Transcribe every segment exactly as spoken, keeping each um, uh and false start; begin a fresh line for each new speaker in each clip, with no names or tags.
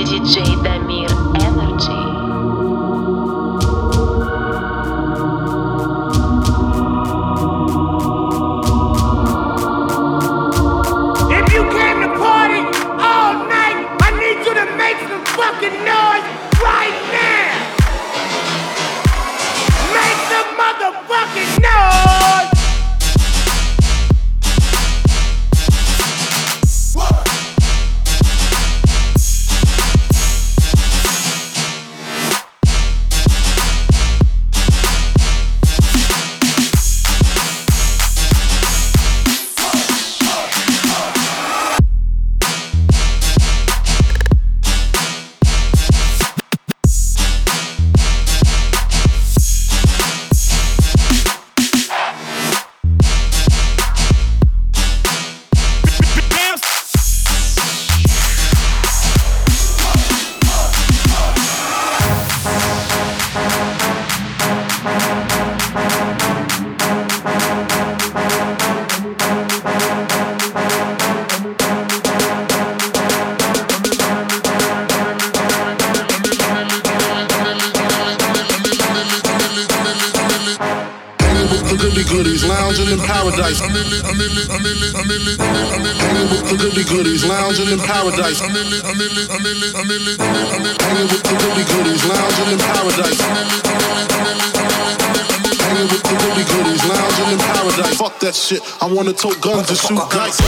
диджей Дамир Энерджи.
Fucking noise right now! Make some motherfucking noise!
Lounging in paradise. I'm in it, I'm in it, I'm in it, I'm in it, I'm in it. Hanging with the goody goodies, lounging in paradise. I'm in it, I'm in it, I'm in it, I'm in it, I'm in it. Hanging with the goody goodies, lounging in paradise. I'm in it, I'm in it, I'm in it, I'm in it. Hanging with the goody goodies, lounging in paradise. Fuck that shit. I wanna tote guns and shoot dice.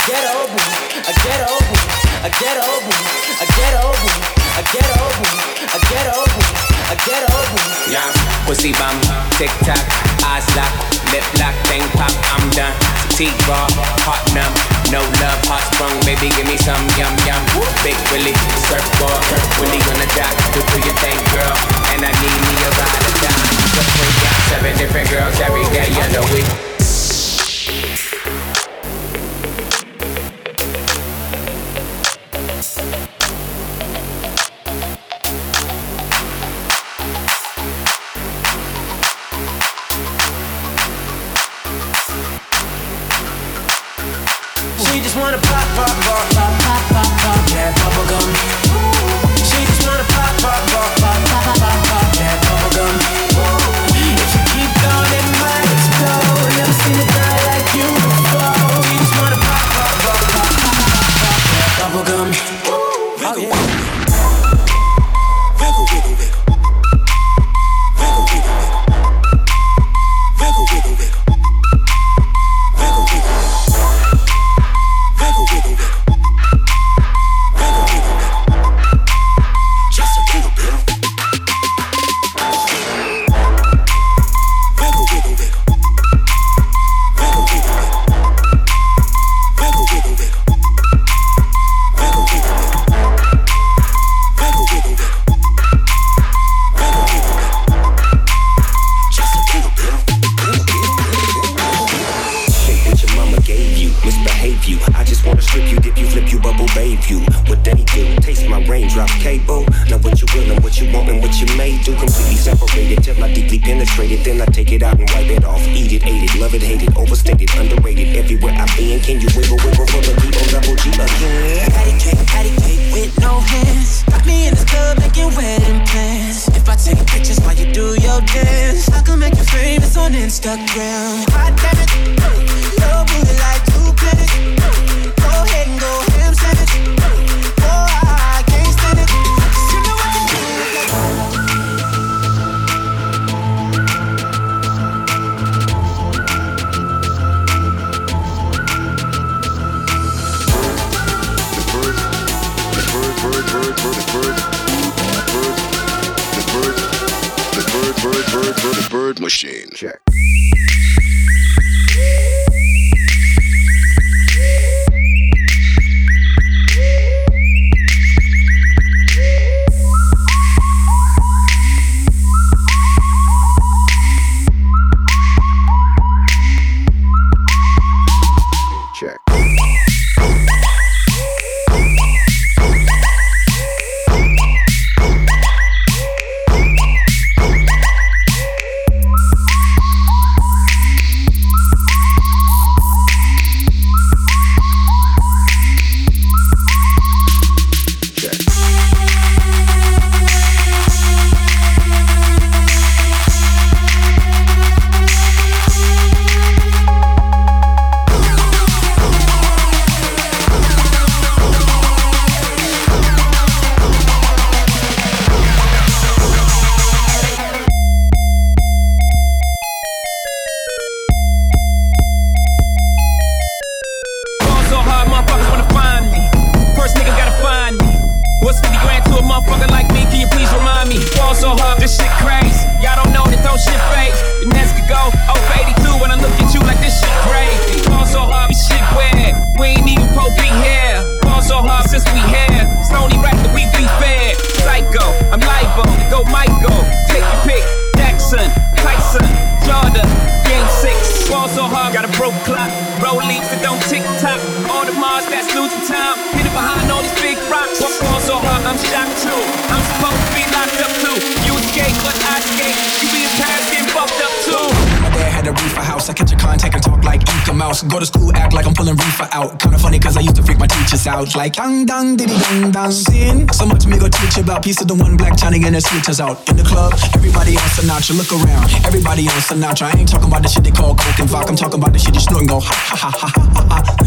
ghetto boo, a ghetto boo, a ghetto boo, a ghetto boo, a ghetto boo, a ghetto boo, a ghetto boo.
Yeah, pussy bum, tick tock, eyes lock, lip lock, thing pop, I'm done. Fatigue raw, hot numb, no love, hot sprung, baby give me some yum yum. Big Willie, surfboard, Willie gonna die, do do your thing, girl. And I need me a ride or die. Just bring out seven different girls every day of the week.
She just wanna pop, pop, pop, pop, pop, pop, pop, that bubblegum. She just wanna pop, pop, pop, pop, pop, pop, pop, that bubblegum. If you keep going, it might explode. Never seen a guy like you before. She just wanna pop, pop, pop, pop, pop, pop, pop, that bubblegum. Oh yeah. Wiggle, wiggle, wiggle. Wiggle, wiggle, wiggle. Wiggle, wiggle, wiggle. Wiggle, wiggle, wiggle. Wiggle, wiggle, wiggle. Wiggle, wiggle, wiggle. Just a little bit. Wiggle, wiggle, wiggle. Wiggle, wiggle, wiggle. Wiggle, wiggle, wiggle. Wiggle, wiggle, wiggle. Wiggle, wiggle, wiggle. Wiggle, wiggle, wiggle. Just a little bit.
Shit what your mama gave you, misbehave you. I just wanna strip you, dip you, flip you, bubble bathe you. What they do, taste my raindrop cable. Now what you will and what you want and what you may do. Completely separated till I deeply penetrate it. Then I take it out and wipe it off. Eat it, ate it, love it, hate it, overstated, underrated. Everywhere I been, can you wiggle, wiggle for the beat on double G again?
Patty cake, patty cake with no hands. Lock me in this club making wedding plans. If I take pictures while you do your dance, I can make you famous on Instagram. Hot damn it, your booty like two planets. Go ahead and go ham sandwich. Oh, I can't stand it. You know what to do.
Bird machine. Check. Check.
Go to school, act like I'm pulling reefer out. Kinda funny cause I used to freak my teachers out. Like dang dang diddy dang dang. Sin, so much me go teach you about. Piece of the one black Johnny and his sweeters out. In the club, everybody on Sinatra. Look around, everybody on Sinatra. I ain't talking about the shit they call coke and vodka. I'm talking about the shit you snort and go ha ha ha ha ha ha.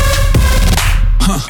Huh.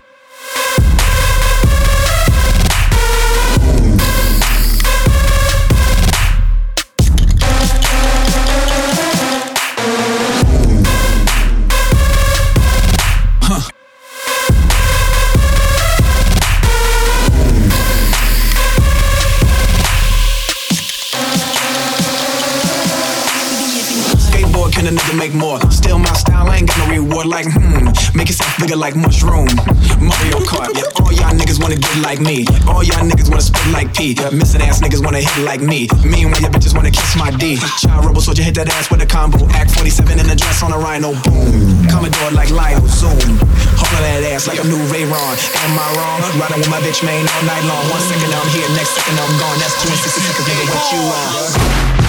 Can a nigga make more? Still my style, I ain't got no reward like hmm. Make yourself bigger like mushroom. Mario Kart, yeah. All y'all niggas wanna get like me. All y'all niggas wanna spit like P. Missing ass niggas wanna hit like me. Meanwhile, your bitches wanna kiss my D. Child rebel soldier hit that ass with a combo. Act forty-seven in a dress on a rhino. Boom. Commodore like Lionel. Zoom. Hold on that ass like a new Ray Ron. Am I wrong? Riding with my bitch main all night long. One second I'm here, next second I'm gone. That's two and sixty seconds, nigga. What you want?